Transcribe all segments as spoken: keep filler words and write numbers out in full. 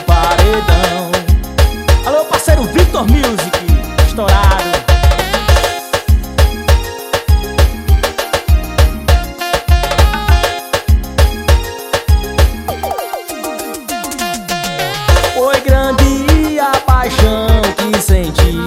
paredão. Alô, parceiro Vitor Music, estourado. Foi grande a paixão que senti.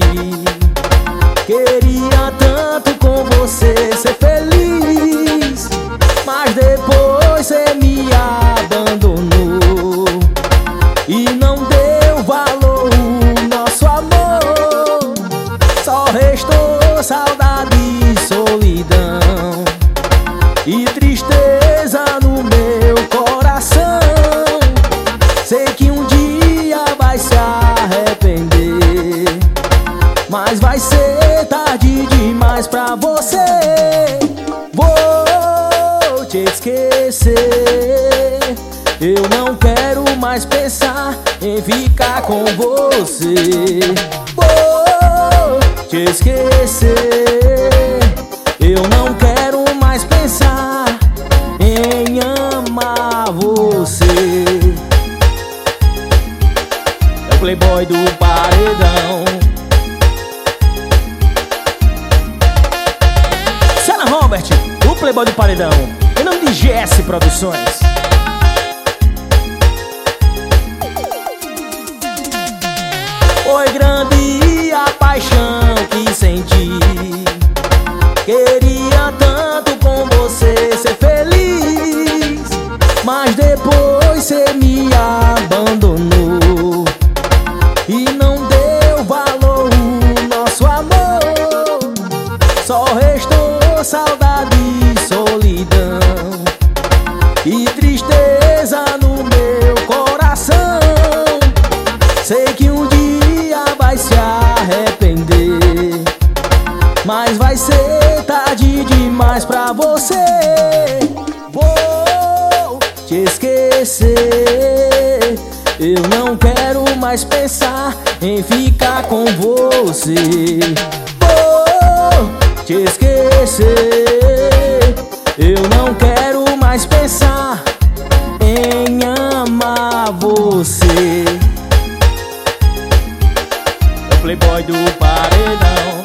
Queria tanto com você ser feliz, mas depois você me abandonou e não deu valor ao nosso amor. Só restou saudade e solidão e tristeza no meu coração. Sei que um dia vai se arrepender, mas vai ser tarde demais pra você. Vou te esquecer. Eu não quero mais pensar em ficar com você. Vou te esquecer. Eu não quero mais pensar em amar você. É o Playboy do Paredão. Senna Robert, o Playboy do Paredão, em nome de G S Produções. Foi grande a paixão que senti. Queria tanto com você ser feliz, mas depois você me abandonou e não deu valor ao nosso amor. Só restou saudade e solidão e tristeza no meu coração. Sei que um dia vai se arrepender, mas vai ser tarde demais pra você. Vou te esquecer. Eu não quero mais pensar em ficar com você. Vou te esquecer. Eu não quero mais pensar em amar você. É o Playboy do Paredão.